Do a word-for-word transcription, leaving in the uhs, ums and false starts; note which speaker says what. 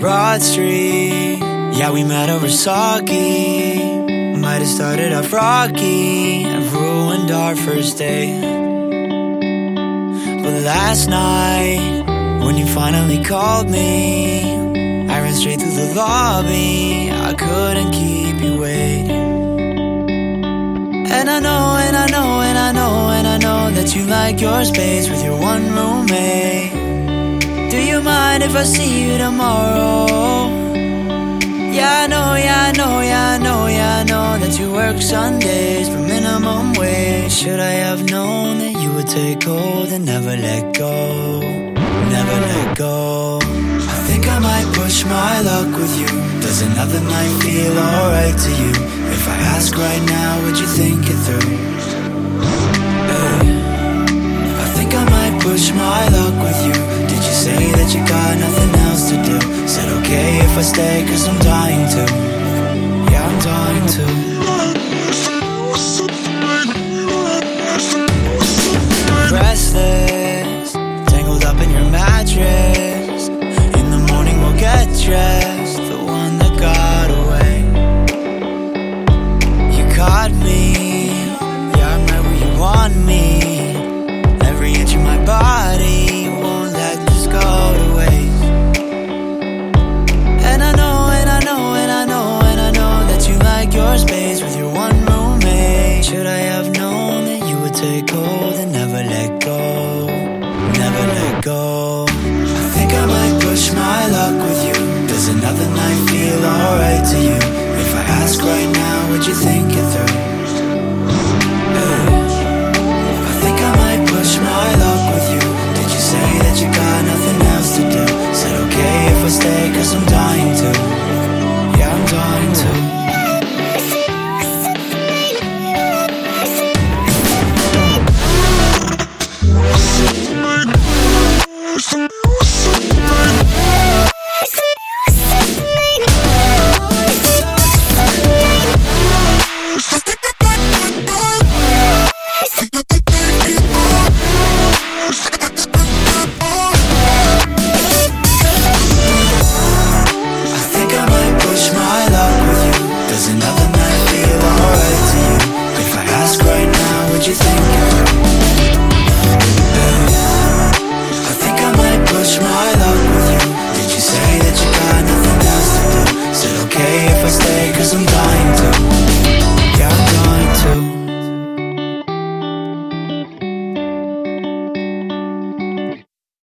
Speaker 1: Broad Street. Yeah, we met over sake. Might have started off rocky and ruined our first date. But last night, when you finally called me, I ran straight through the lobby. I couldn't keep you waiting. And I know, and I know, and I know, and I know that you like your space with your one roommate. Do you mind if I see you tomorrow? Yeah, I know, yeah, I know, yeah, I know, yeah, I know that you work Sundays for minimum wage. Should I have known that you would take hold and never let go? Never let go. I think I might push my luck with you. Does another night feel alright to you? If I ask right now, would you think it through? Hey, I think I might push my luck with you. Did you say that you got nothing else to do? Said okay if I stay cause I'm dying to. Yeah, I'm dying to. Restless, tangled up in your mattress. In the morning we'll get dressed. The one that got away. You caught me. Yeah, I'm right where you want me. Every inch of my body won't let this go to waste. And I know, and I know, and I know, and I know that you like your space with your one roommate. Should I have known that you would take hold and never let go? Never let go. I think I might push my luck with you. Does another night feel alright to you? If I ask right now, would you think